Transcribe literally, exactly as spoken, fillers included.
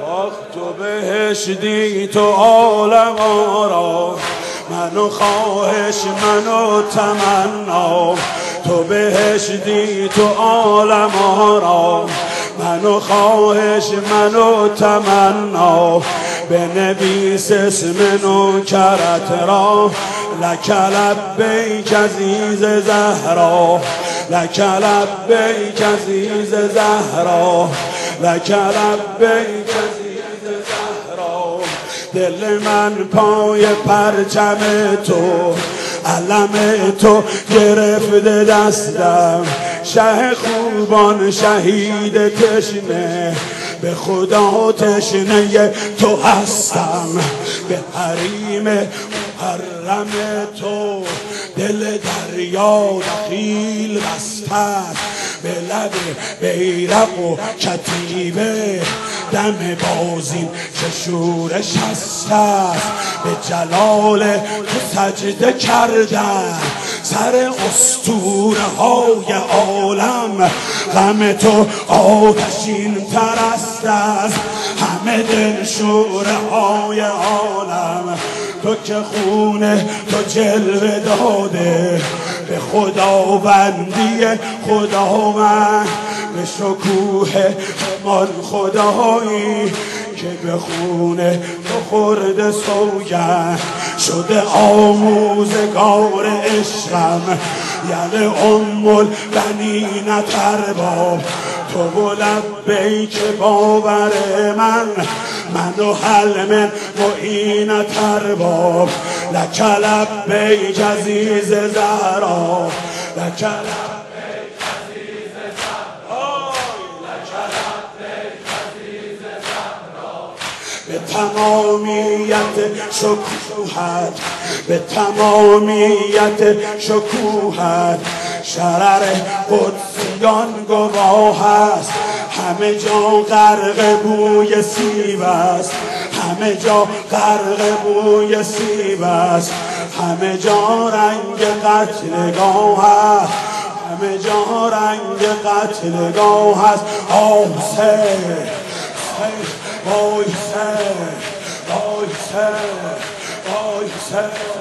آخ تو بهشتی تو عالم آرا، منو خواهش منو تمنا. تو بهشتی تو عالم آرا، منو خواهش منو تمنا. بنویس اسم نوکرت را، لک لبیک عزیز زهرا، لک لبیک عزیز زهرا، لک لبیک عزیز زهرا. دل من پای پرچم تو، علم تو گرفته دستم. شه خوبان شهید تشنه، به خدا تشنه تو هستم. به حریم محرم تو دل دریا دخیل بسته. به لب بیرق و کتیبه دم بازین چه شورش هست. به جلال تو سجده کردن سر اسطوره های عالم. غم تو آتشین تر است از همه دلشوره های عالم. تو که خونه تو جلوه داده به خداوندی خداوند. به شکوه همان خدایی که به خونه تو خورده سوگند. شده آموزگار عشقم یعنی ام البنین ارباب. تو و لبیک باور من، من و حلم معینت ارباب. لک لبیک عزیز زهرا، لک لبیک عزیز زهرا، لک لبیک عزیز زهرا. به تمامیت شکوهت، به تمامیت شکوهت شرر قدسیان گواه است. همه جا غرق بوی سیب است، همه جا غرق بوی سیب است. همه جا رنگ قتلگاه است، همه جا رنگ قتلگاه است. آه سه وای سه وای سه وای سه